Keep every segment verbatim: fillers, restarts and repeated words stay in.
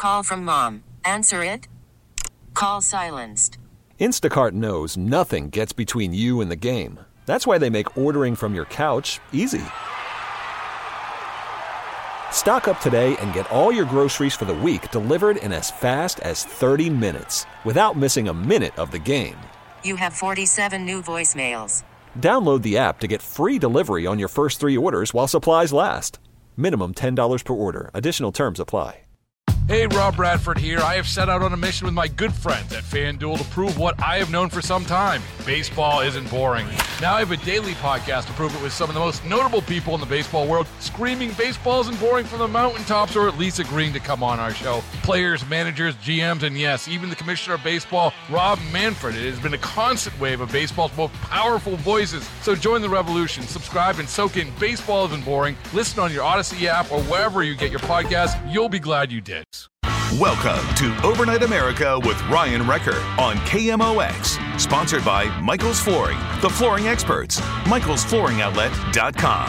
Call from mom. Answer it. Call silenced. Instacart knows nothing gets between you and the game. That's why they make ordering from your couch easy. Stock up today and get all your groceries for the week delivered in as fast as thirty minutes without missing a minute of the game. You have forty-seven new voicemails. Download the app to get free delivery on your first three orders while supplies last. Minimum ten dollars per order. Additional terms apply. Hey, Rob Bradford here. I have set out on a mission with my good friends at FanDuel to prove what I have known for some time. Baseball isn't boring. Now I have a daily podcast to prove it with some of the most notable people in the baseball world, screaming baseball isn't boring from the mountaintops, or at least agreeing to come on our show. Players, managers, G Ms, and yes, even the commissioner of baseball, Rob Manfred. It has been a constant wave of baseball's most powerful voices. So join the revolution. Subscribe and soak in Baseball Isn't Boring. Listen on your Odyssey app or wherever you get your podcasts. You'll be glad you did. Welcome to Overnight America with Ryan Recker on K M O X. Sponsored by Michael's Flooring, the flooring experts. Michaels Flooring Outlet dot com.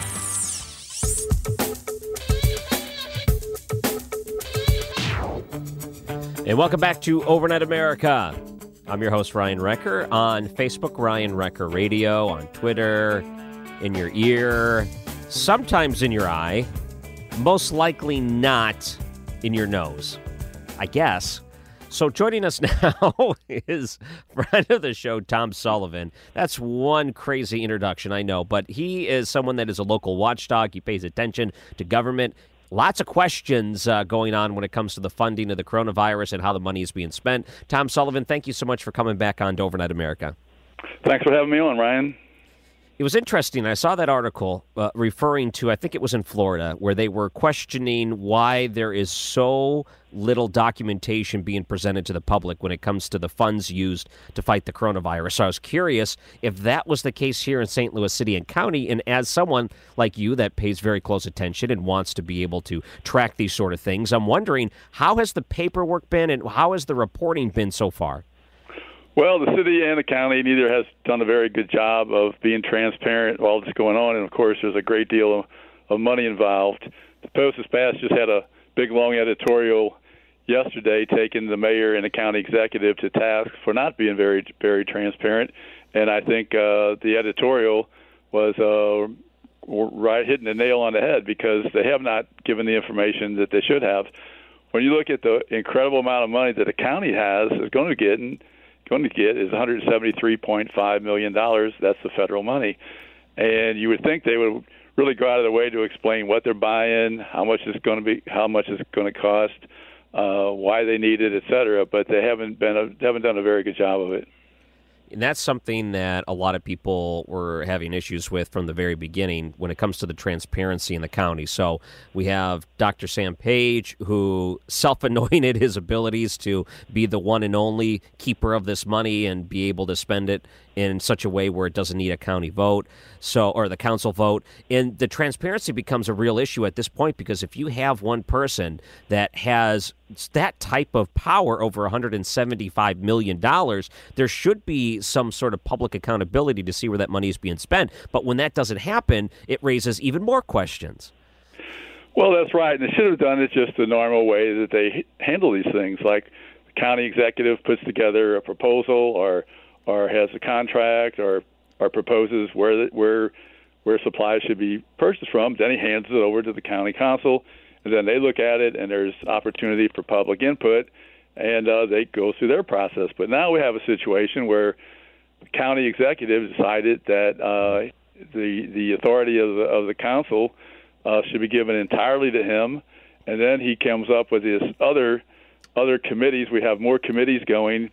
And welcome back to Overnight America. I'm your host, Ryan Recker. On Facebook, Ryan Recker Radio. On Twitter, in your ear, sometimes in your eye, most likely not in your nose, I guess. So joining us now is friend of the show, Tom Sullivan. That's one crazy introduction, I know, but he is someone that is a local watchdog. He pays attention to government. Lots of questions uh, going on when it comes to the funding of the coronavirus and how the money is being spent. Tom Sullivan, thank you so much for coming back on to Overnight America. Thanks for having me on, Ryan. It was interesting. I saw that article uh, referring to, I think it was in Florida, where they were questioning why there is so little documentation being presented to the public when it comes to the funds used to fight the coronavirus. So I was curious if that was the case here in Saint Louis City and County. And as someone like you that pays very close attention and wants to be able to track these sort of things, I'm wondering, how has the paperwork been and how has the reporting been so far? Well, the city and the county neither has done a very good job of being transparent while this is going on, and of course there's a great deal of, of money involved. The Post-Dispatch just had a big, long editorial yesterday taking the mayor and the county executive to task for not being very, very transparent, and I think uh, the editorial was uh, right hitting the nail on the head because they have not given the information that they should have. When you look at the incredible amount of money that the county has is going to get, and going to get is one hundred seventy-three point five million dollars. That's the federal money. And you would think they would really go out of their way to explain what they're buying, how much it's going to be, how much it's going to cost, uh, why they need it, et cetera. But they haven't been a, they haven't done a very good job of it. And that's something that a lot of people were having issues with from the very beginning when it comes to the transparency in the county. So we have Doctor Sam Page, who self-anointed his abilities to be the one and only keeper of this money and be able to spend it in such a way where it doesn't need a county vote, so or the council vote. And the transparency becomes a real issue at this point because if you have one person that has that type of power over one hundred seventy-five million dollars, there should be some sort of public accountability to see where that money is being spent. But when that doesn't happen, it raises even more questions. Well, that's right. And they should have done it just the normal way that they handle these things, like the county executive puts together a proposal or or has a contract or or proposes where where where supplies should be purchased from. Then he hands it over to the county council, and then they look at it, and there's opportunity for public input, and uh, they go through their process. But now we have a situation where the county executive decided that uh, the the authority of the of the council uh, should be given entirely to him, and then he comes up with his other other committees. We have more committees going.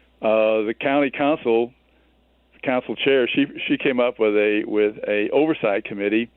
Uh, the county council, council chair, she she came up with a with a oversight committee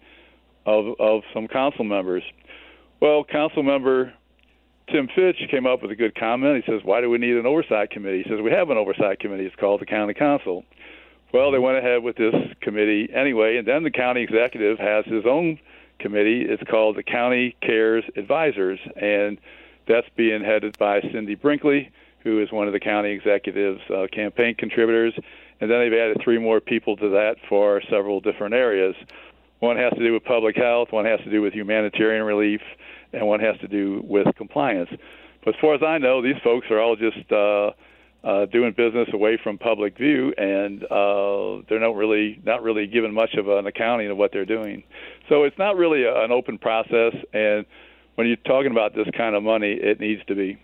of of some council members. Well, council member Tim Fitch came up with a good comment. He says, "Why do we need an oversight committee?" He says, "We have an oversight committee. It's called the county council." Well, they went ahead with this committee anyway, and then the county executive has his own committee. It's called the County Cares Advisors, and that's being headed by Cindy Brinkley, who is one of the county executive's uh, campaign contributors. And then they've added three more people to that for several different areas. One has to do with public health, one has to do with humanitarian relief, and one has to do with compliance. But as far as I know, these folks are all just uh, uh, doing business away from public view, and uh, they're not really not really giving much of an accounting of what they're doing. So it's not really a, an open process, and when you're talking about this kind of money, it needs to be.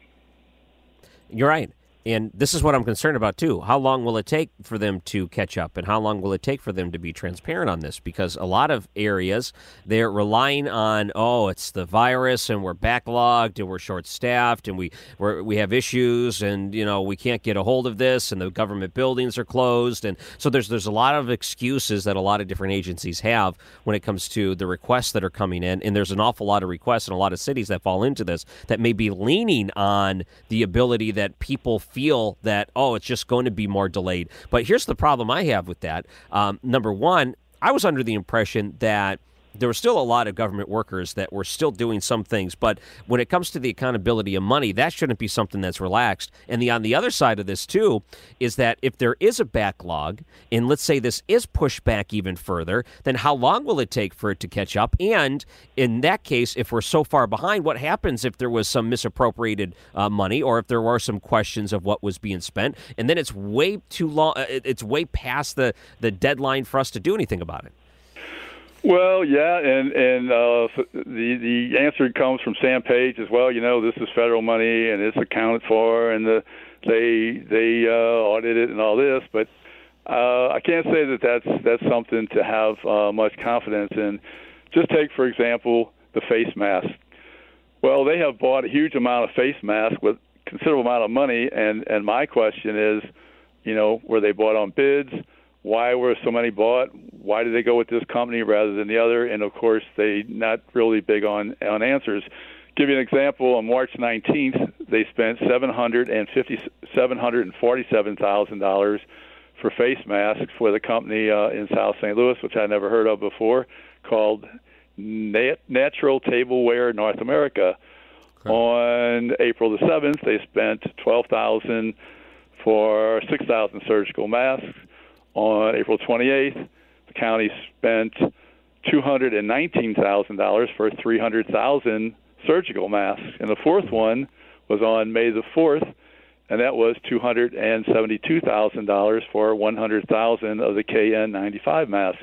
You're right. And this is what I'm concerned about, too. How long will it take for them to catch up? And how long will it take for them to be transparent on this? Because a lot of areas, they're relying on, oh, it's the virus, and we're backlogged, and we're short-staffed, and we we're, we have issues, and, you know, we can't get a hold of this, and the government buildings are closed. And so there's, there's a lot of excuses that a lot of different agencies have when it comes to the requests that are coming in. And there's an awful lot of requests in a lot of cities that fall into this that may be leaning on the ability that people feel that, oh, it's just going to be more delayed. But here's the problem I have with that. Um, number one, I was under the impression that there were still a lot of government workers that were still doing some things, but when it comes to the accountability of money, that shouldn't be something that's relaxed. And the on the other side of this, too, is that if there is a backlog, and let's say this is pushed back even further, then how long will it take for it to catch up? And in that case, if we're so far behind, what happens if there was some misappropriated uh, money, or if there were some questions of what was being spent, and then it's way too long, it's way past the, the deadline for us to do anything about it? Well, yeah, and and uh, the the answer comes from Sam Page as well. You know, this is federal money, and it's accounted for, and the, they they uh, audit it and all this. But uh, I can't say that that's that's something to have uh, much confidence in. Just take, for example, the face mask. Well, they have bought a huge amount of face masks with considerable amount of money, and and my question is, you know, were they bought on bids? Why were so many bought? Why did they go with this company rather than the other? And, of course, they not really big on, on answers. Give you an example. On March nineteenth, they spent seven hundred forty-seven thousand dollars for face masks for the company uh, in South Saint Louis, which I never heard of before, called Nat- Natural Tableware North America. Okay. On April the seventh, they spent twelve thousand dollars for six thousand surgical masks. On April twenty-eighth, the county spent two hundred nineteen thousand dollars for three hundred thousand surgical masks. And the fourth one was on May the fourth, and that was two hundred seventy-two thousand dollars for one hundred thousand of the K N ninety-five masks.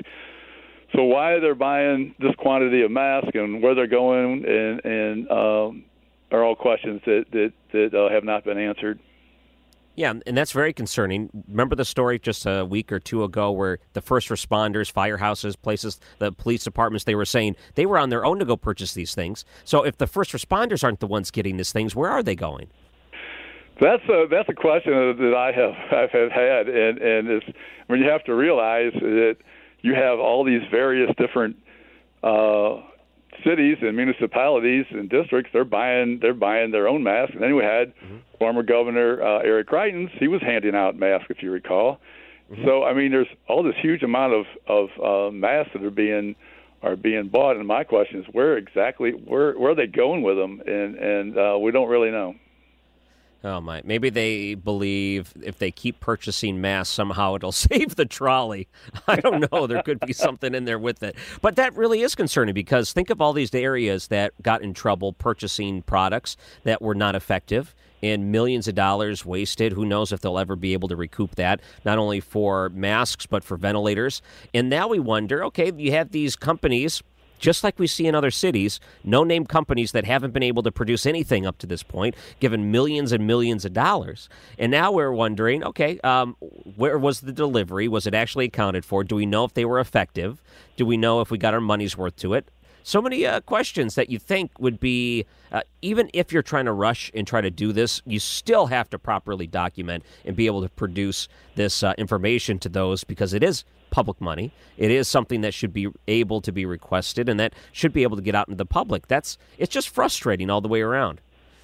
So why they're buying this quantity of masks and where they're going and, and um, are all questions that, that, that uh, have not been answered. Yeah, and that's very concerning. Remember the story just a week or two ago where the first responders, firehouses, places, the police departments, they were saying they were on their own to go purchase these things. So if the first responders aren't the ones getting these things, where are they going? That's a that's a question that I have I have had, and and it's, I mean, you have to realize that you have all these various different uh, cities and municipalities and districts. They're buying they're buying their own masks, and then we had mm-hmm. former Governor uh, Eric Greitens. He was handing out masks, if you recall. Mm-hmm. So I mean, there's all this huge amount of of uh, masks that are being are being bought, and my question is, where exactly where where are they going with them? And and uh, we don't really know. Oh, my. Maybe they believe if they keep purchasing masks, somehow it'll save the trolley. I don't know. There could be something in there with it. But that really is concerning because think of all these areas that got in trouble purchasing products that were not effective and millions of dollars wasted. Who knows if they'll ever be able to recoup that, not only for masks but for ventilators. And now we wonder, okay, you have these companies, just like we see in other cities, no-name companies that haven't been able to produce anything up to this point, given millions and millions of dollars. And now we're wondering, okay, um, where was the delivery? Was it actually accounted for? Do we know if they were effective? Do we know if we got our money's worth to it? So many uh, questions that you think would be, uh, even if you're trying to rush and try to do this, you still have to properly document and be able to produce this uh, information to those because it is public money. It is something that should be able to be requested and that should be able to get out into the public. That's it's just frustrating all the way around.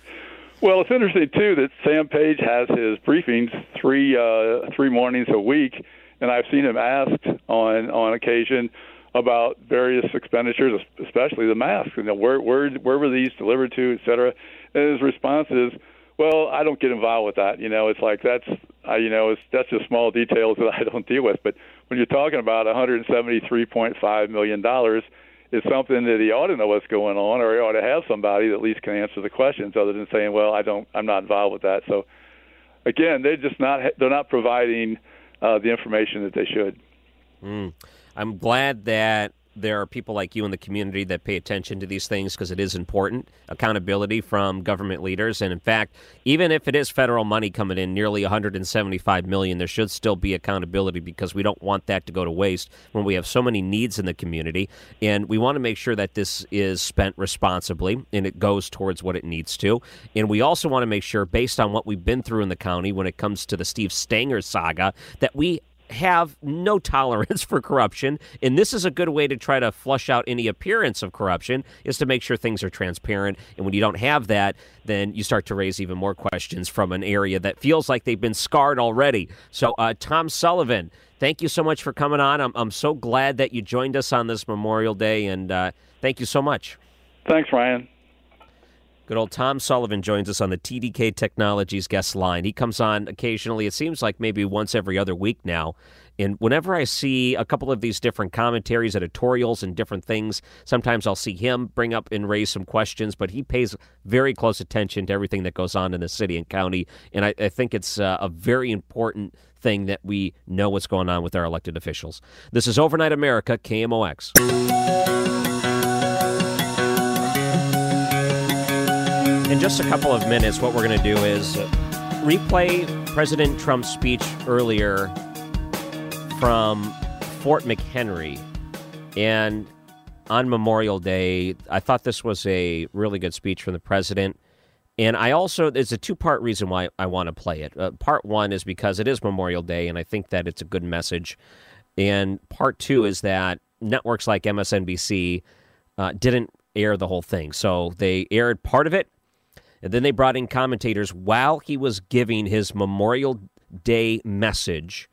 Well, it's interesting, too, that Sam Page has his briefings three uh, three mornings a week, and I've seen him asked on, on occasion about various expenditures, especially the masks. You know, where where where were these delivered to, et cetera? And his response is, well, I don't get involved with that. You know, it's like that's, uh, you know, it's, that's just small details that I don't deal with. But when you're talking about one hundred seventy-three point five million dollars, is something that he ought to know what's going on, or he ought to have somebody that at least can answer the questions, other than saying, "Well, I don't, I'm not involved with that." So, again, they're just not they're not providing uh, the information that they should. Mm. I'm glad that there are people like you in the community that pay attention to these things, because it is important. Accountability from government leaders. And in fact, even if it is federal money coming in, nearly one hundred seventy-five million dollars, there should still be accountability, because we don't want that to go to waste when we have so many needs in the community. And we want to make sure that this is spent responsibly and it goes towards what it needs to. And we also want to make sure, based on what we've been through in the county when it comes to the Steve Stanger saga, that we have no tolerance for corruption, and this is a good way to try to flush out any appearance of corruption, is to make sure things are transparent. And when you don't have that, then you start to raise even more questions from an area that feels like they've been scarred already. So, uh, Tom Sullivan, thank you so much for coming on. I'm, I'm so glad that you joined us on this Memorial Day, and uh, thank you so much. Thanks, Ryan. Good old Tom Sullivan joins us on the T D K Technologies guest line. He comes on occasionally. It seems like maybe once every other week now. And whenever I see a couple of these different commentaries, editorials, and different things, sometimes I'll see him bring up and raise some questions, but he pays very close attention to everything that goes on in the city and county. And I, I think it's uh, a very important thing that we know what's going on with our elected officials. This is Overnight America, K M O X. In just a couple of minutes, what we're going to do is replay President Trump's speech earlier from Fort McHenry. And on Memorial Day, I thought this was a really good speech from the president. And I also, there's a two-part reason why I want to play it. Uh, part one is because it is Memorial Day, and I think that it's a good message. And part two is that networks like M S N B C uh, didn't air the whole thing. So they aired part of it, and then they brought in commentators while he was giving his Memorial Day message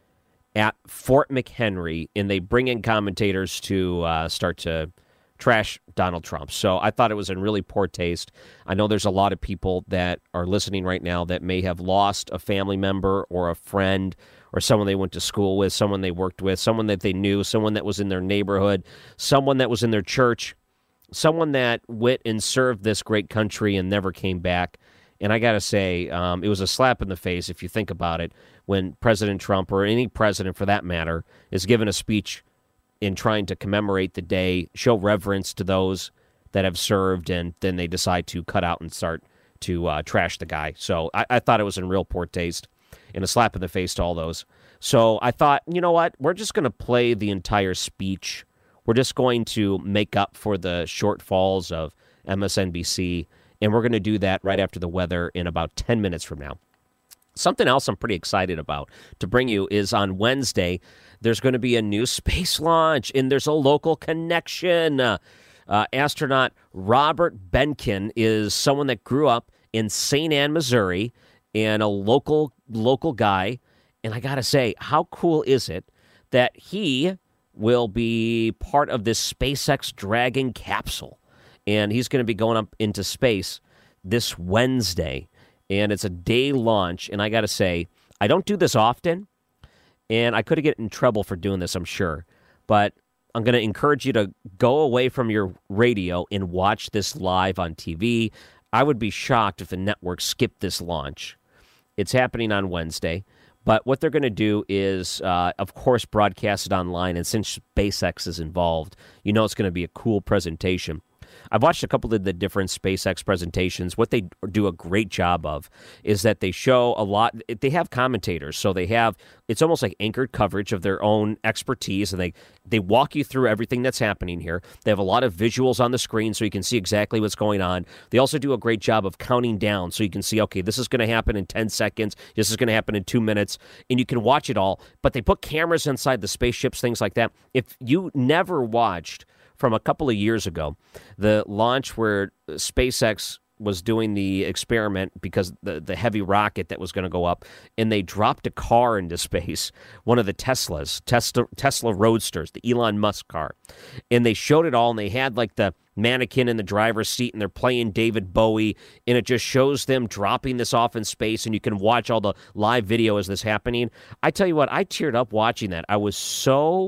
at Fort McHenry, and they bring in commentators to uh, start to trash Donald Trump. So I thought it was in really poor taste. I know there's a lot of people that are listening right now that may have lost a family member or a friend or someone they went to school with, someone they worked with, someone that they knew, someone that was in their neighborhood, someone that was in their church, someone that went and served this great country and never came back. And I got to say, um, it was a slap in the face, if you think about it, when President Trump, or any president for that matter, is given a speech in trying to commemorate the day, show reverence to those that have served, and then they decide to cut out and start to uh, trash the guy. So I, I thought it was in real poor taste and a slap in the face to all those. So I thought, you know what, we're just going to play the entire speech. We're just going to make up for the shortfalls of M S N B C, and we're going to do that right after the weather in about ten minutes from now. Something else I'm pretty excited about to bring you is on Wednesday, there's going to be a new space launch, and there's a local connection. Uh, uh, astronaut Robert Benkin is someone that grew up in Saint Ann, Missouri, and a local local guy. And I got to say, how cool is it that he will be part of this SpaceX Dragon capsule? And he's going to be going up into space this Wednesday. And it's a day launch. And I got to say, I don't do this often. And I could get in trouble for doing this, I'm sure. But I'm going to encourage you to go away from your radio and watch this live on T V. I would be shocked if the network skipped this launch. It's happening on Wednesday. But what they're going to do is, uh, of course, broadcast it online. And since SpaceX is involved, you know it's going to be a cool presentation. I've watched a couple of the different SpaceX presentations. What they do a great job of is that they show a lot. They have commentators, so they have, it's almost like anchored coverage of their own expertise, and they, they walk you through everything that's happening here. They have a lot of visuals on the screen so you can see exactly what's going on. They also do a great job of counting down so you can see, okay, this is going to happen in ten seconds, this is going to happen in two minutes, and you can watch it all. But they put cameras inside the spaceships, things like that. If you never watched from a couple of years ago, the launch where SpaceX was doing the experiment because the, the heavy rocket that was going to go up, and they dropped a car into space, one of the Teslas, Tesla, Tesla Roadsters, the Elon Musk car. And they showed it all, and they had like the mannequin in the driver's seat, and they're playing David Bowie, and it just shows them dropping this off in space, and you can watch all the live video as this happening. I tell you what, I teared up watching that. I was so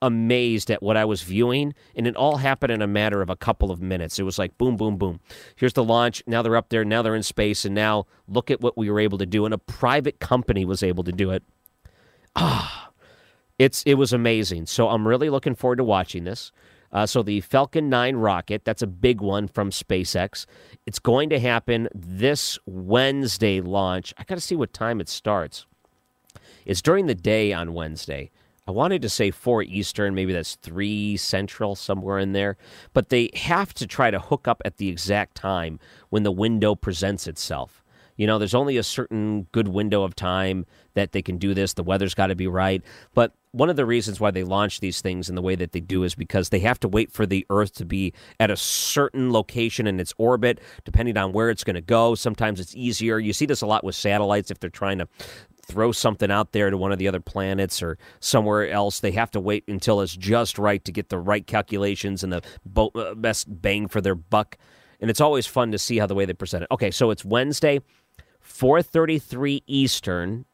amazed at what I was viewing, and it all happened in a matter of a couple of minutes. It was like boom, boom, boom. Here's the launch. Now they're up there. Now they're in space, and now look at what we were able to do, and a private company was able to do it. Ah, it's it was amazing. So I'm really looking forward to watching this. Uh, so the Falcon nine rocket, that's a big one from SpaceX. It's going to happen this Wednesday launch. I got to see what time it starts. It's during the day on Wednesday. I wanted to say four Eastern, maybe that's three Central, somewhere in there. But they have to try to hook up at the exact time when the window presents itself. You know, there's only a certain good window of time that they can do this. The weather's got to be right. But one of the reasons why they launch these things in the way that they do is because they have to wait for the Earth to be at a certain location in its orbit, depending on where it's going to go. Sometimes it's easier. You see this a lot with satellites if they're trying to throw something out there to one of the other planets or somewhere else. They have to wait until it's just right to get the right calculations and the bo- uh, best bang for their buck. And it's always fun to see how the way they present it. Okay, so it's Wednesday, four thirty-three Eastern.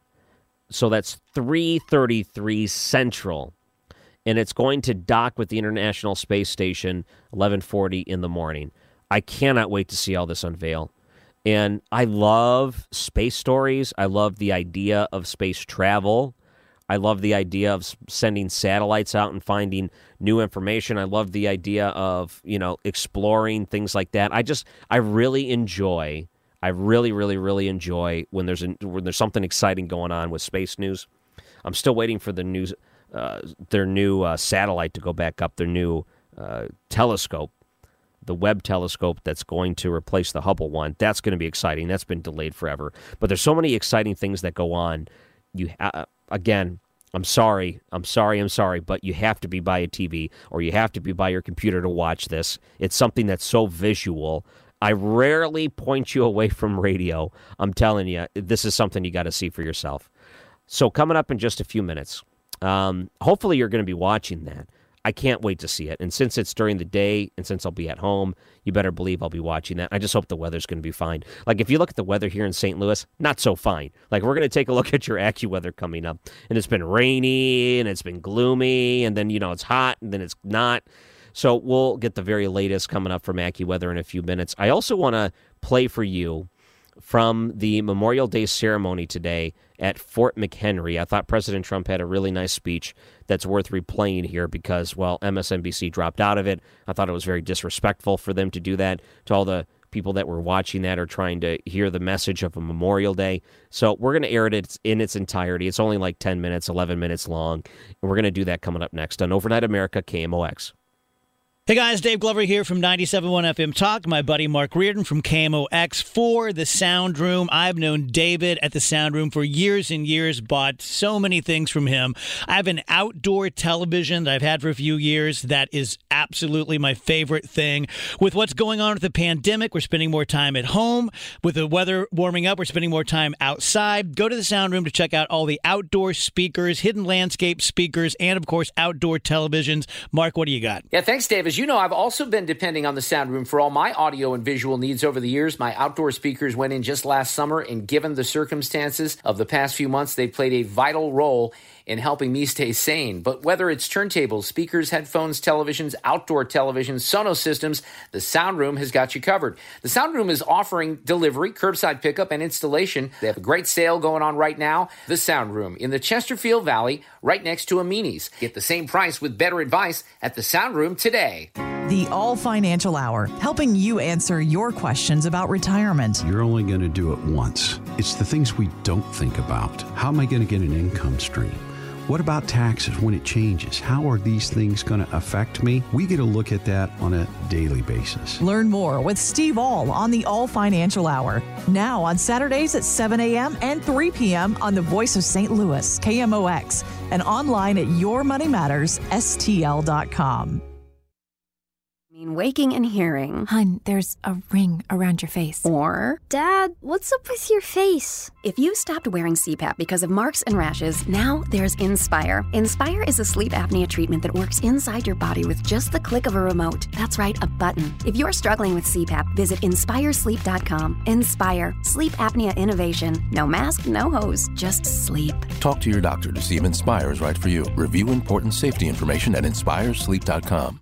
So that's three thirty-three Central. And it's going to dock with the International Space Station eleven forty in the morning. I cannot wait to see all this unveil. And I love space stories. I love the idea of space travel. I love the idea of sending satellites out and finding new information. I love the idea of, you know, exploring things like that. I just, I really enjoy, I really, really, really enjoy when there's a, when there's something exciting going on with space news. I'm still waiting for the news, uh, their new uh, satellite to go back up, their new uh, telescope. The Webb telescope that's going to replace the Hubble one. That's going to be exciting. That's been delayed forever. But there's so many exciting things that go on. You ha- Again, I'm sorry. I'm sorry. I'm sorry. But you have to be by a T V or you have to be by your computer to watch this. It's something that's so visual. I rarely point you away from radio. I'm telling you, this is something you got to see for yourself. So coming up in just a few minutes, um, hopefully you're going to be watching that. I can't wait to see it. And since it's during the day and since I'll be at home, you better believe I'll be watching that. I just hope the weather's going to be fine. Like, if you look at the weather here in Saint Louis, not so fine. Like, we're going to take a look at your AccuWeather coming up. And it's been rainy and it's been gloomy. And then, you know, it's hot and then it's not. So we'll get the very latest coming up from AccuWeather in a few minutes. I also want to play for you from the Memorial Day ceremony today at Fort McHenry. I thought President Trump had a really nice speech that's worth replaying here because, well, M S N B C dropped out of it. I thought it was very disrespectful for them to do that to all the people that were watching that or trying to hear the message of a Memorial Day. So we're going to air it in its entirety. It's only like ten minutes, eleven minutes long, and we're going to do that coming up next on Overnight America, K M O X. Hey guys, Dave Glover here from ninety-seven point one F M Talk. My buddy Mark Reardon from K M O X for the Sound Room. I've known David at the Sound Room for years and years, bought so many things from him. I have an outdoor television that I've had for a few years that is absolutely my favorite thing. With what's going on with the pandemic, we're spending more time at home. With the weather warming up, we're spending more time outside. Go to the Sound Room to check out all the outdoor speakers, hidden landscape speakers, and of course, outdoor televisions. Mark, what do you got? Yeah, thanks, Dave. As you know, I've also been depending on the Sound Room for all my audio and visual needs over the years. My outdoor speakers went in just last summer, and given the circumstances of the past few months, they've played a vital role in helping me stay sane. But whether it's turntables, speakers, headphones, televisions, outdoor televisions, Sonos systems, the Sound Room has got you covered. The Sound Room is offering delivery, curbside pickup, and installation. They have a great sale going on right now. The Sound Room in the Chesterfield Valley, right next to Amini's. Get the same price with better advice at the Sound Room today. The All Financial Hour, helping you answer your questions about retirement. You're only going to do it once. It's the things we don't think about. How am I going to get an income stream? What about taxes when it changes? How are these things going to affect me? We get a look at that on a daily basis. Learn more with Steve All on the All Financial Hour. Now on Saturdays at seven a.m. and three p.m. on the Voice of Saint Louis, K M O X, and online at your money matters S T L dot com. Waking and hearing. Hun, there's a ring around your face. Or, Dad, what's up with your face? If you stopped wearing C PAP because of marks and rashes, now there's Inspire. Inspire is a sleep apnea treatment that works inside your body with just the click of a remote. That's right, a button. If you're struggling with C PAP, visit inspire sleep dot com. Inspire. Sleep apnea innovation. No mask, no hose, just sleep. Talk to your doctor to see if Inspire is right for you. Review important safety information at inspire sleep dot com.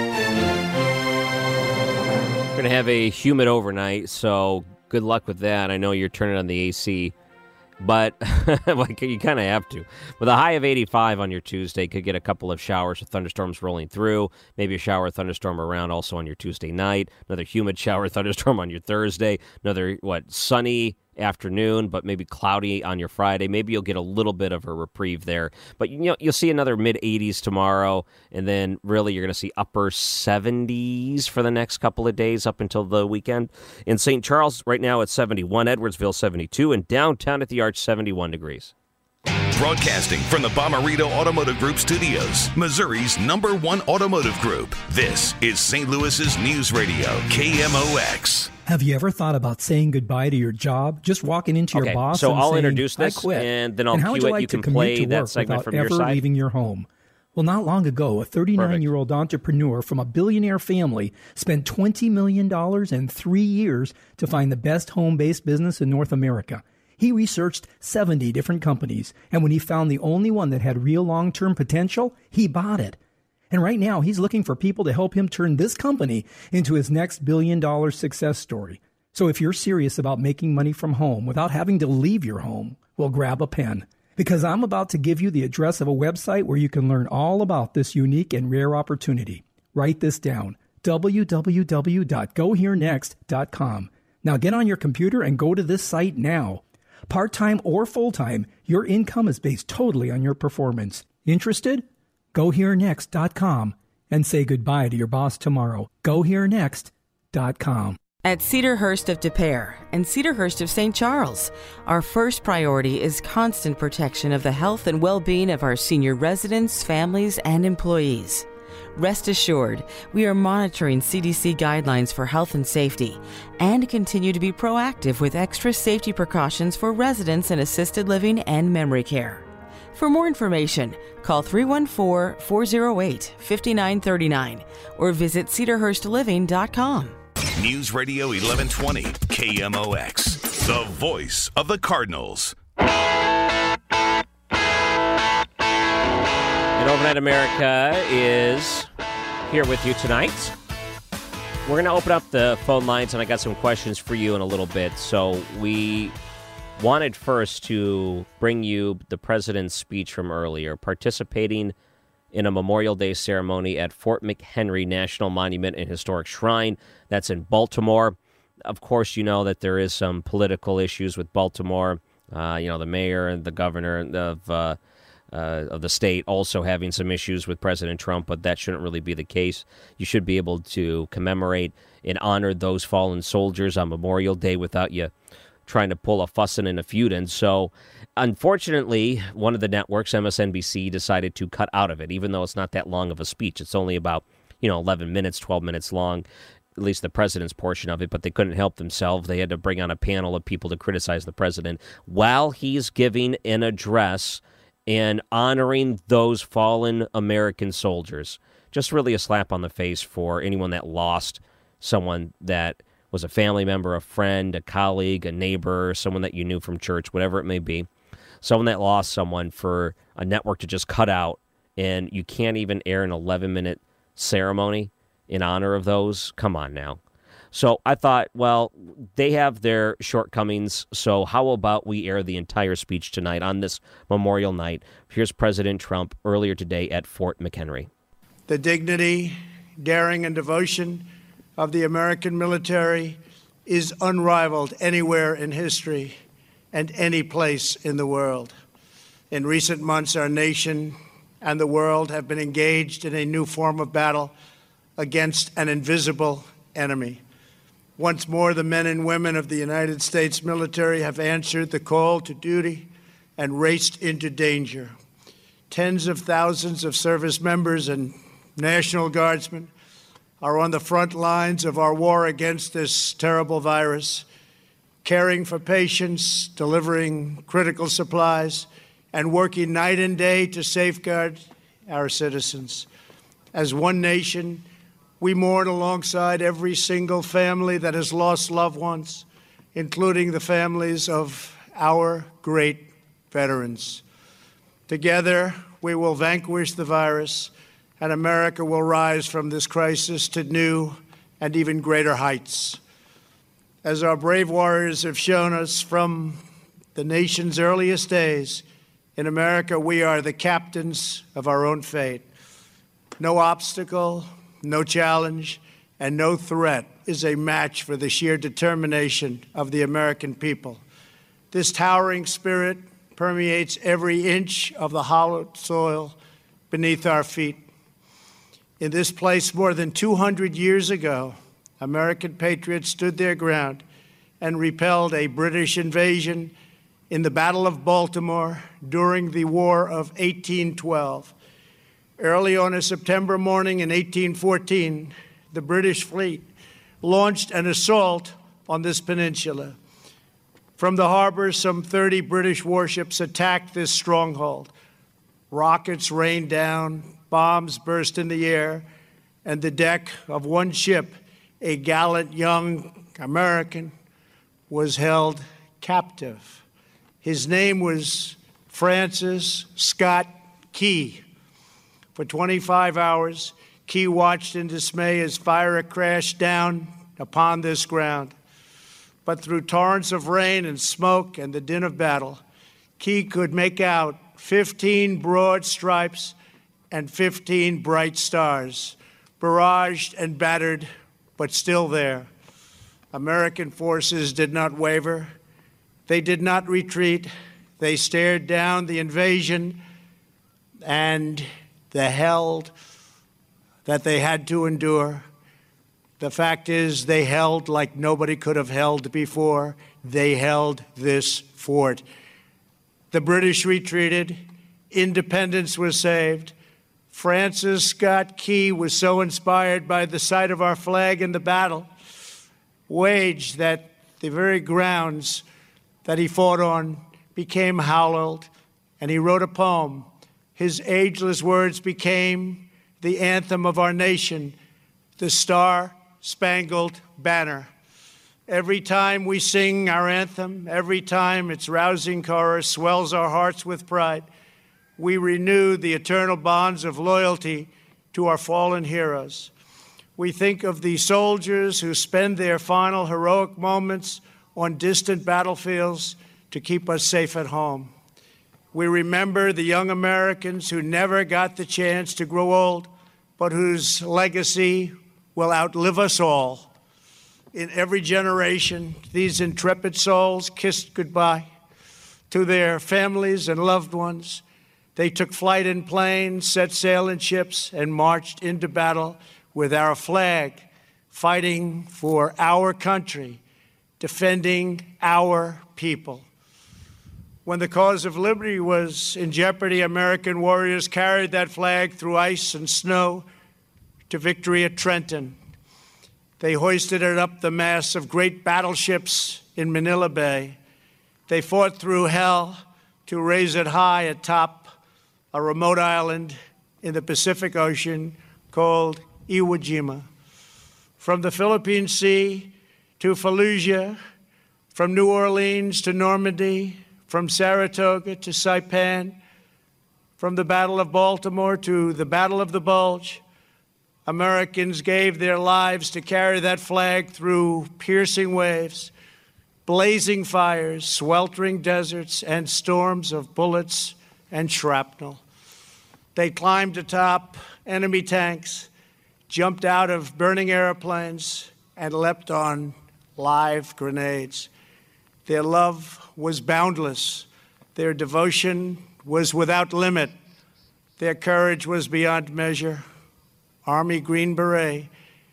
We're going to have a humid overnight, so good luck with that. I know you're turning on the A C, but like you kind of have to. With a high of eighty-five on your Tuesday, could get a couple of showers or thunderstorms rolling through. Maybe a shower or thunderstorm around also on your Tuesday night. Another humid shower or thunderstorm on your Thursday. Another, what, sunny afternoon, but maybe cloudy on your Friday. Maybe you'll get a little bit of a reprieve there. But you know, you'll see another mid eighties tomorrow, and then really you're going to see upper seventies for the next couple of days up until the weekend. In Saint Charles, right now it's seventy-one, Edwardsville seventy-two, and downtown at the Arch seventy-one degrees. Broadcasting from the Bomarito Automotive Group studios, Missouri's number one automotive group. This is Saint Louis's News Radio, K M O X. Have you ever thought about saying goodbye to your job? Just walking into okay, your boss so and I'll saying, introduce this, I quit. and then I'll and how cue would you it. like You to can commute play to that work segment without from your ever side. leaving your home? Well, not long ago, a thirty-nine-year-old entrepreneur from a billionaire family spent twenty million dollars in three years to find the best home-based business in North America. He researched seventy different companies, and when he found the only one that had real long-term potential, he bought it. And right now, he's looking for people to help him turn this company into his next billion-dollar success story. So if you're serious about making money from home without having to leave your home, well, grab a pen. Because I'm about to give you the address of a website where you can learn all about this unique and rare opportunity. Write this down, w w w dot go here next dot com. Now get on your computer and go to this site now. Part-time or full-time, your income is based totally on your performance. Interested? go here next dot com and say goodbye to your boss tomorrow. go here next dot com. At Cedarhurst of De Pere and Cedarhurst of Saint Charles, our first priority is constant protection of the health and well-being of our senior residents, families, and employees. Rest assured, we are monitoring C D C guidelines for health and safety and continue to be proactive with extra safety precautions for residents in assisted living and memory care. For more information, call three one four, four oh eight, five nine three nine or visit cedar hurst living dot com. News Radio eleven twenty, K M O X, the voice of the Cardinals. And Overnight America is here with you tonight. We're going to open up the phone lines, and I got some questions for you in a little bit. So we wanted first to bring you the president's speech from earlier, participating in a Memorial Day ceremony at Fort McHenry National Monument and Historic Shrine. That's in Baltimore. Of course, you know that there is some political issues with Baltimore. Uh, you know, the mayor and the governor of uh, uh, of the state also having some issues with President Trump, but that shouldn't really be the case. You should be able to commemorate and honor those fallen soldiers on Memorial Day without you trying to pull a fussing and a feuding. So, unfortunately, one of the networks, M S N B C, decided to cut out of it, even though it's not that long of a speech. It's only about, you know, eleven minutes, twelve minutes long, at least the president's portion of it, but they couldn't help themselves. They had to bring on a panel of people to criticize the president while he's giving an address and honoring those fallen American soldiers. Just really a slap on the face for anyone that lost someone that was a family member, a friend, a colleague, a neighbor, someone that you knew from church, whatever it may be. Someone that lost someone, for a network to just cut out, and you can't even air an eleven-minute ceremony in honor of those. Come on now. So I thought, well, they have their shortcomings, so how about we air the entire speech tonight on this Memorial Night? Here's President Trump earlier today at Fort McHenry. The dignity, daring, and devotion of the American military is unrivaled anywhere in history and any place in the world. In recent months, our nation and the world have been engaged in a new form of battle against an invisible enemy. Once more, the men and women of the United States military have answered the call to duty and raced into danger. Tens of thousands of service members and National Guardsmen are on the front lines of our war against this terrible virus, caring for patients, delivering critical supplies, and working night and day to safeguard our citizens. As one nation, we mourn alongside every single family that has lost loved ones, including the families of our great veterans. Together, we will vanquish the virus, and America will rise from this crisis to new and even greater heights. As our brave warriors have shown us from the nation's earliest days, in America, we are the captains of our own fate. No obstacle, no challenge, and no threat is a match for the sheer determination of the American people. This towering spirit permeates every inch of the hallowed soil beneath our feet. In this place more than two hundred years ago, American patriots stood their ground and repelled a British invasion in the Battle of Baltimore during the War of eighteen twelve. Early on a September morning in eighteen fourteen, the British fleet launched an assault on this peninsula. From the harbor, some thirty British warships attacked this stronghold. Rockets rained down, bombs burst in the air, and the deck of one ship, a gallant young American, was held captive. His name was Francis Scott Key. For twenty-five hours, Key watched in dismay as fire crashed down upon this ground. But through torrents of rain and smoke and the din of battle, Key could make out fifteen broad stripes and fifteen bright stars, barraged and battered, but still there. American forces did not waver. They did not retreat. They stared down the invasion and the hell that they had to endure. The fact is, they held like nobody could have held before. They held this fort. The British retreated. Independence was saved. Francis Scott Key was so inspired by the sight of our flag in the battle waged that the very grounds that he fought on became hallowed, and he wrote a poem. His ageless words became the anthem of our nation, the Star-Spangled Banner. Every time we sing our anthem, every time its rousing chorus swells our hearts with pride, we renew the eternal bonds of loyalty to our fallen heroes. We think of the soldiers who spend their final heroic moments on distant battlefields to keep us safe at home. We remember the young Americans who never got the chance to grow old, but whose legacy will outlive us all. In every generation, these intrepid souls kissed goodbye to their families and loved ones. They took flight in planes, set sail in ships, and marched into battle with our flag, fighting for our country, defending our people. When the cause of liberty was in jeopardy, American warriors carried that flag through ice and snow to victory at Trenton. They hoisted it up the masts of great battleships in Manila Bay. They fought through hell to raise it high atop a remote island in the Pacific Ocean called Iwo Jima. From the Philippine Sea to Fallujah, from New Orleans to Normandy, from Saratoga to Saipan, from the Battle of Baltimore to the Battle of the Bulge, Americans gave their lives to carry that flag through piercing waves, blazing fires, sweltering deserts, and storms of bullets and shrapnel. They climbed atop enemy tanks, jumped out of burning airplanes, and leapt on live grenades. Their love was boundless. Their devotion was without limit. Their courage was beyond measure. Army Green Beret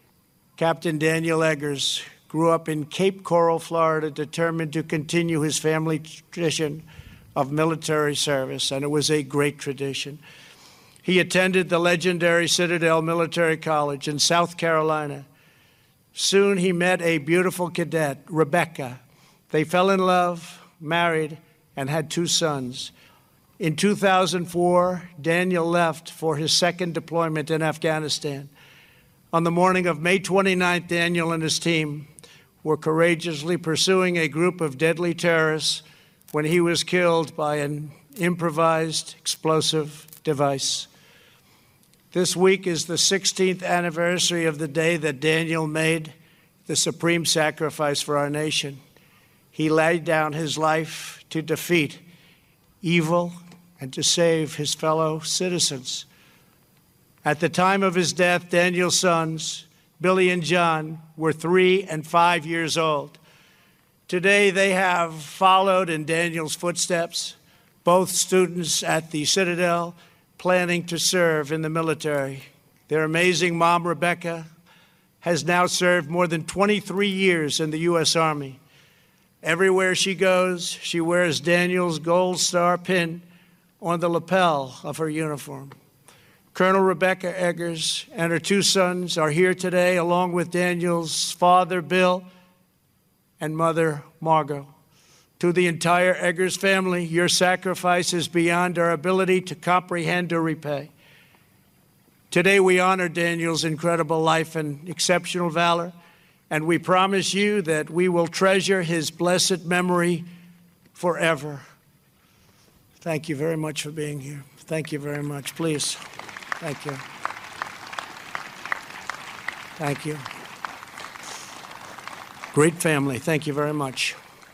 Captain Daniel Eggers grew up in Cape Coral, Florida, determined to continue his family tradition of military service, and it was a great tradition. He attended the legendary Citadel Military College in South Carolina. Soon he met a beautiful cadet, Rebecca. They fell in love, married, and had two sons. In two thousand four, Daniel left for his second deployment in Afghanistan. On the morning of May twenty-ninth, Daniel and his team were courageously pursuing a group of deadly terrorists when he was killed by an improvised explosive device. This week is the sixteenth anniversary of the day that Daniel made the supreme sacrifice for our nation. He laid down his life to defeat evil and to save his fellow citizens. At the time of his death, Daniel's sons, Billy and John, were three and five years old. Today, they have followed in Daniel's footsteps, both students at the Citadel, planning to serve in the military. Their amazing mom, Rebecca, has now served more than twenty-three years in the U S Army. Everywhere she goes, she wears Daniel's Gold Star pin on the lapel of her uniform. Colonel Rebecca Eggers and her two sons are here today, along with Daniel's father, Bill, and mother, Margot. To the entire Eggers family, your sacrifice is beyond our ability to comprehend or repay. Today, we honor Daniel's incredible life and exceptional valor, and we promise you that we will treasure his blessed memory forever. Thank you very much for being here. Thank you very much. Please. Thank you. Thank you. Great family. Thank you very much.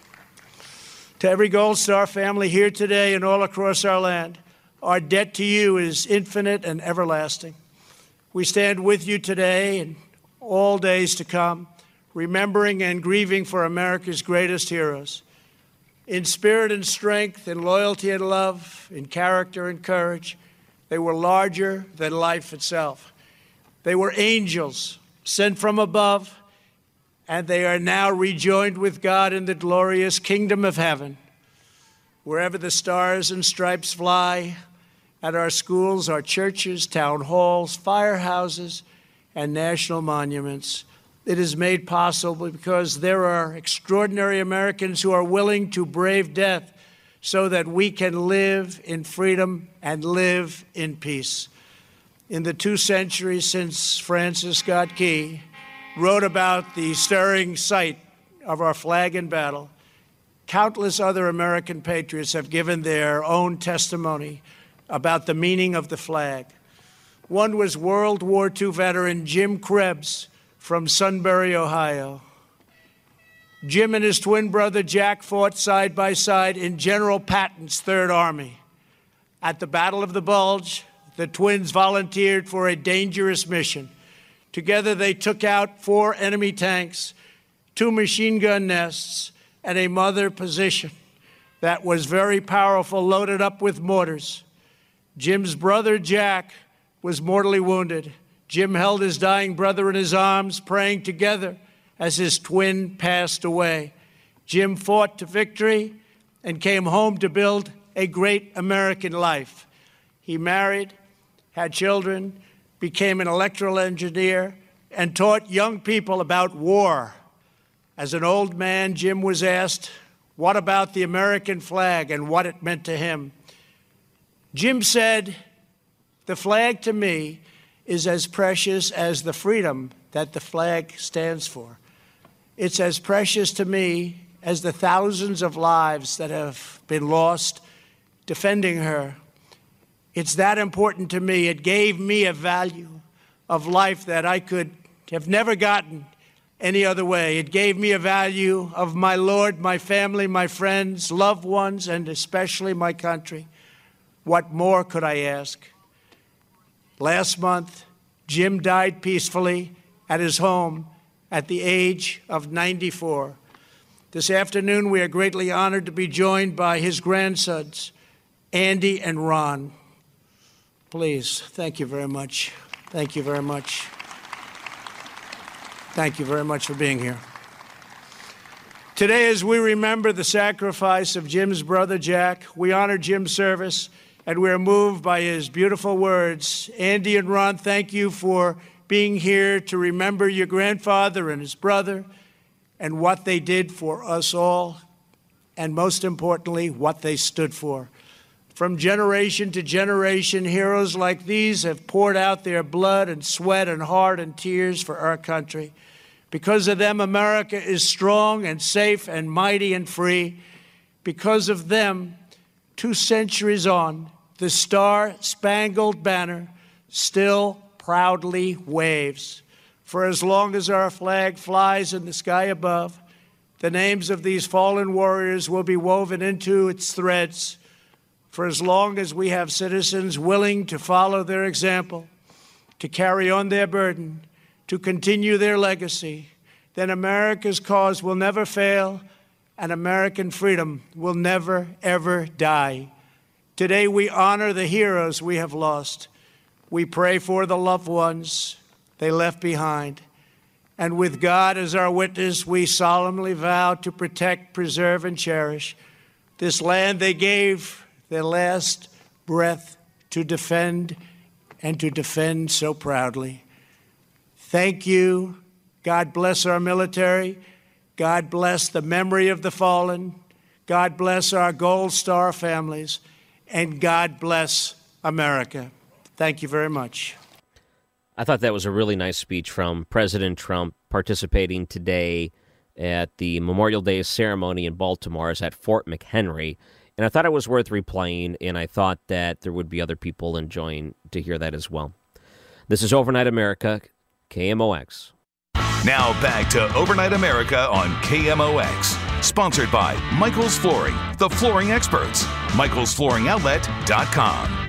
To every Gold Star family here today and all across our land, our debt to you is infinite and everlasting. We stand with you today and all days to come, remembering and grieving for America's greatest heroes. In spirit and strength, in loyalty and love, in character and courage, they were larger than life itself. They were angels sent from above, and they are now rejoined with God in the glorious kingdom of heaven. Wherever the stars and stripes fly, at our schools, our churches, town halls, firehouses, and national monuments, it is made possible because there are extraordinary Americans who are willing to brave death so that we can live in freedom and live in peace. In the two centuries since Francis Scott Key wrote about the stirring sight of our flag in battle, countless other American patriots have given their own testimony about the meaning of the flag. One was World War Two veteran Jim Krebs from Sunbury, Ohio. Jim and his twin brother Jack fought side by side in General Patton's Third Army. At the Battle of the Bulge, the twins volunteered for a dangerous mission. Together, they took out four enemy tanks, two machine gun nests, and a mother position that was very powerful, loaded up with mortars. Jim's brother, Jack, was mortally wounded. Jim held his dying brother in his arms, praying together as his twin passed away. Jim fought to victory and came home to build a great American life. He married, had children, became an electrical engineer, and taught young people about war. As an old man, Jim was asked, what about the American flag and what it meant to him? Jim said, the flag to me is as precious as the freedom that the flag stands for. It's as precious to me as the thousands of lives that have been lost defending her. It's that important to me. It gave me a value of life that I could have never gotten any other way. It gave me a value of my Lord, my family, my friends, loved ones, and especially my country. What more could I ask? Last month, Jim died peacefully at his home at the age of ninety-four. This afternoon, we are greatly honored to be joined by his grandsons, Andy and Ron. Please, thank you very much. Thank you very much. Thank you very much for being here. Today, as we remember the sacrifice of Jim's brother, Jack, we honor Jim's service and we're moved by his beautiful words. Andy and Ron, thank you for being here to remember your grandfather and his brother and what they did for us all, and most importantly, what they stood for. From generation to generation, heroes like these have poured out their blood and sweat and heart and tears for our country. Because of them, America is strong and safe and mighty and free. Because of them, two centuries on, the Star-Spangled Banner still proudly waves. For as long as our flag flies in the sky above, the names of these fallen warriors will be woven into its threads. For as long as we have citizens willing to follow their example, to carry on their burden, to continue their legacy, then America's cause will never fail and American freedom will never, ever die. Today we honor the heroes we have lost. We pray for the loved ones they left behind. And with God as our witness, we solemnly vow to protect, preserve, and cherish this land they gave their last breath to defend and to defend so proudly. Thank you. God bless our military. God bless the memory of the fallen. God bless our Gold Star families. And God bless America. Thank you very much. I thought that was a really nice speech from President Trump participating today at the Memorial Day ceremony in Baltimore. It's at Fort McHenry. And I thought it was worth replaying, and I thought that there would be other people enjoying to hear that as well. This is Overnight America, K M O X. Now back to Overnight America on K M O X. Sponsored by Michaels Flooring, the flooring experts. Michaels Flooring Outlet dot com.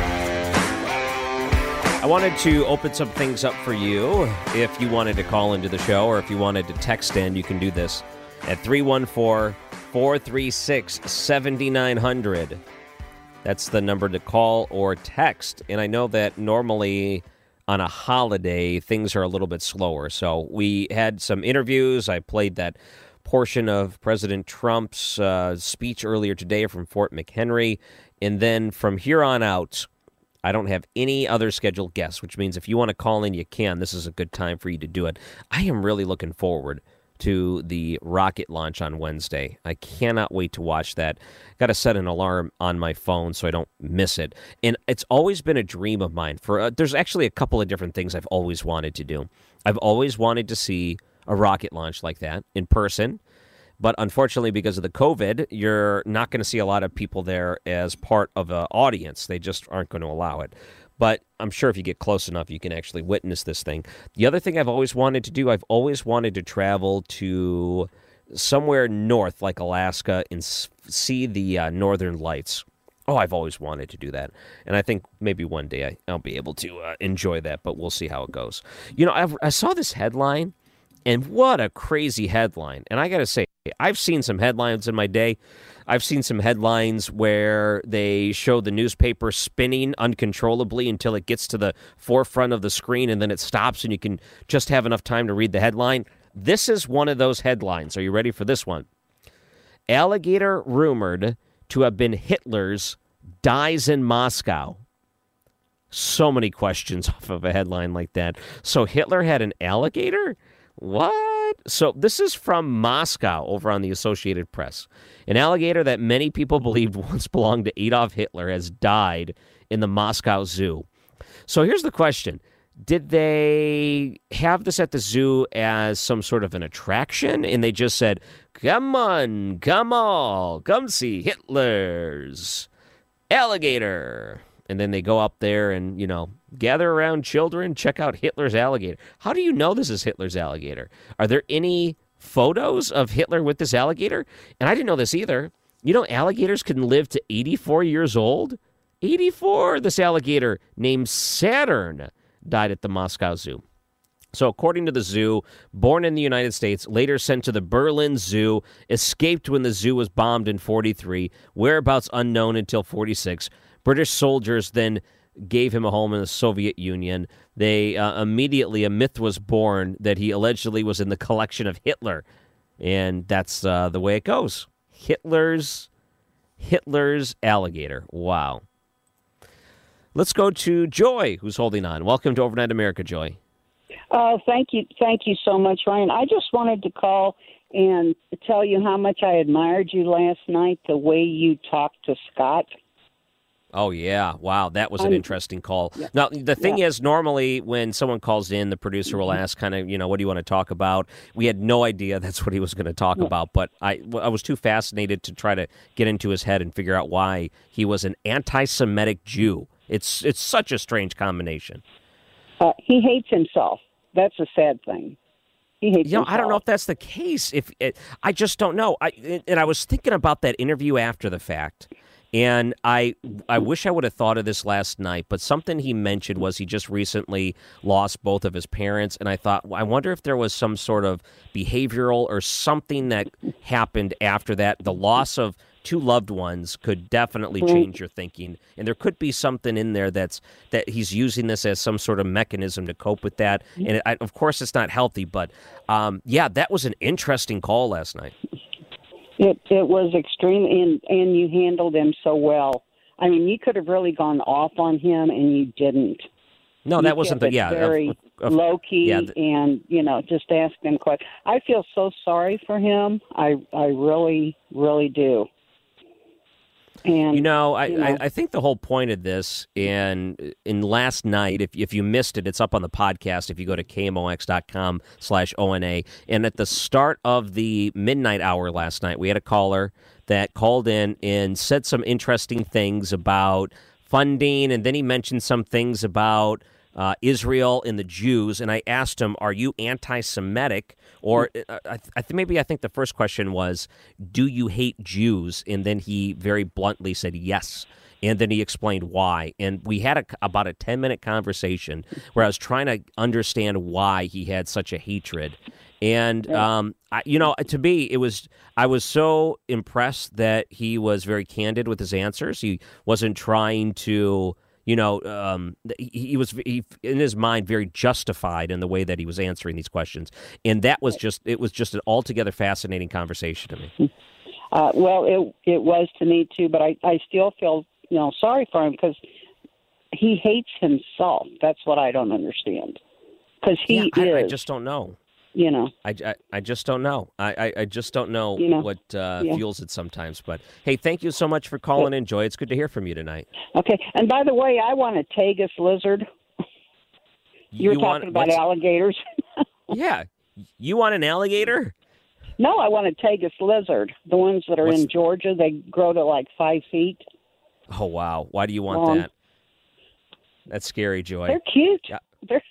I wanted to open some things up for you. If you wanted to call into the show or if you wanted to text in, you can do this at three one four, four three six, seven nine zero zero. That's the number to call or text. And I know that normally on a holiday, things are a little bit slower. So we had some interviews. I played that portion of President Trump's uh, speech earlier today from Fort McHenry. And then from here on out, I don't have any other scheduled guests, which means if you want to call in, you can. This is a good time for you to do it. I am really looking forward to the rocket launch on Wednesday. I cannot wait to watch that. Got to set an alarm on my phone so I don't miss it. And it's always been a dream of mine. For uh, there's actually a couple of different things I've always wanted to do. I've always wanted to see a rocket launch like that in person. But unfortunately, because of the COVID, you're not going to see a lot of people there as part of an audience. They just aren't going to allow it. But I'm sure if you get close enough, you can actually witness this thing. The other thing I've always wanted to do, I've always wanted to travel to somewhere north, like Alaska, and see the uh, Northern Lights. Oh, I've always wanted to do that. And I think maybe one day I, I'll be able to uh, enjoy that, but we'll see how it goes. You know, I've, I saw this headline, and what a crazy headline. And I got to say, I've seen some headlines in my day. I've seen some headlines where they show the newspaper spinning uncontrollably until it gets to the forefront of the screen and then it stops and you can just have enough time to read the headline. This is one of those headlines. Are you ready for this one? Alligator rumored to have been Hitler's dies in Moscow. So many questions off of a headline like that. So Hitler had an alligator? What? So this is from Moscow over on the Associated Press. An alligator that many people believed once belonged to Adolf Hitler has died in the Moscow Zoo. So here's the question. Did they have this at the zoo as some sort of an attraction? And they just said, come on, come all, come see Hitler's alligator. And then they go up there and, you know, gather around children, check out Hitler's alligator. How do you know this is Hitler's alligator? Are there any photos of Hitler with this alligator? And I didn't know this either. You know, alligators can live to eighty-four years old? eighty-four! This alligator named Saturn died at the Moscow Zoo. So according to the zoo, born in the United States, later sent to the Berlin Zoo, escaped when the zoo was bombed in forty-three, whereabouts unknown until forty-six. British soldiers then gave him a home in the Soviet Union. They uh, immediately, a myth was born that he allegedly was in the collection of Hitler. And that's uh, the way it goes. Hitler's Hitler's alligator. Wow. Let's go to Joy, who's holding on. Welcome to Overnight America, Joy. Oh, thank you. Thank you so much, Ryan. I just wanted to call and tell you how much I admired you last night, the way you talked to Scott. Oh, yeah. Wow, that was an Um, interesting call. yeah. Now, the thing Yeah. is, normally when someone calls in, the producer will ask kind of, you know, what do you want to talk about? We had no idea that's what he was going to talk Yeah. about, but I, I was too fascinated to try to get into his head and figure out why he was an anti-Semitic Jew. It's, it's such a strange combination. Uh, he hates himself. That's a sad thing. He hates You know, himself. I don't know if that's the case. If it, I just don't know. I and I was thinking about that interview after the fact, and I I wish I would have thought of this last night. But something he mentioned was he just recently lost both of his parents, and I thought, well, I wonder if there was some sort of behavioral or something that happened after that. The loss of two loved ones could definitely change your thinking, and there could be something in there that's that he's using this as some sort of mechanism to cope with that. And it, I, of course, it's not healthy, but um, yeah, that was an interesting call last night. It it was extreme, and and you handled him so well. I mean, you could have really gone off on him, and you didn't. No, You that wasn't kept the it yeah. very of- of- low key, yeah, th- and you know, just ask him questions. I feel so sorry for him. I I really really do. And You know, I, you know. I, I think the whole point of this, and in last night, if if you missed it, it's up on the podcast if you go to K M O X dot com slash O N A. And at the start of the midnight hour last night, we had a caller that called in and said some interesting things about funding, and then he mentioned some things about uh, Israel and the Jews. And I asked him, are you anti-Semitic? Or uh, I, I th- maybe I think the first question was, do you hate Jews? And then he very bluntly said yes. And then he explained why. And we had a, about a ten-minute conversation where I was trying to understand why he had such a hatred. And, um, I, you know, to me, it was I was so impressed that he was very candid with his answers. He wasn't trying to... You know, um, he, he was he, in his mind very justified in the way that he was answering these questions, and that was just it was just an altogether fascinating conversation to me. Uh, well, it it was to me too, but I, I still feel you know sorry for him because he hates himself. That's what I don't understand. Because he yeah, I, is. I just don't know. You know, I, I, I just don't know. I, I, I just don't know, You know, what uh, yeah. fuels it sometimes. But hey, thank you so much for calling in, Joy. It's good to hear from you tonight. Okay. And by the way, I want a Tagus lizard. You were You talking want- about what's- alligators. Yeah, you want an alligator? No, I want a Tagus lizard. The ones that are What's- in Georgia, they grow to like five feet. Oh wow! Why do you want Um, that? That's scary, Joy. They're cute. Yeah. They're.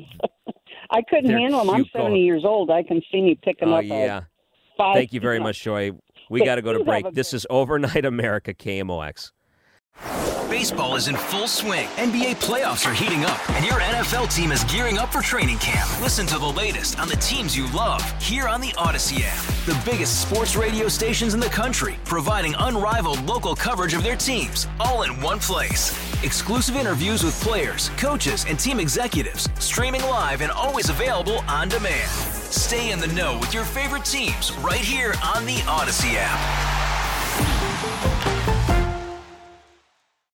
I couldn't They're handle them. I'm cute. Go- seventy years old. I can see me picking Oh up. yeah. A five, Thank you very know. much, Joy. We But got to go to you break. have a- This is Overnight America, K M O X. Baseball is in full swing. N B A playoffs are heating up, and your N F L team is gearing up for training camp. Listen to the latest on the teams you love here on the Odyssey app. The biggest sports radio stations in the country, providing unrivaled local coverage of their teams, all in one place. Exclusive interviews with players, coaches, and team executives, streaming live and always available on demand. Stay in the know with your favorite teams right here on the Odyssey app.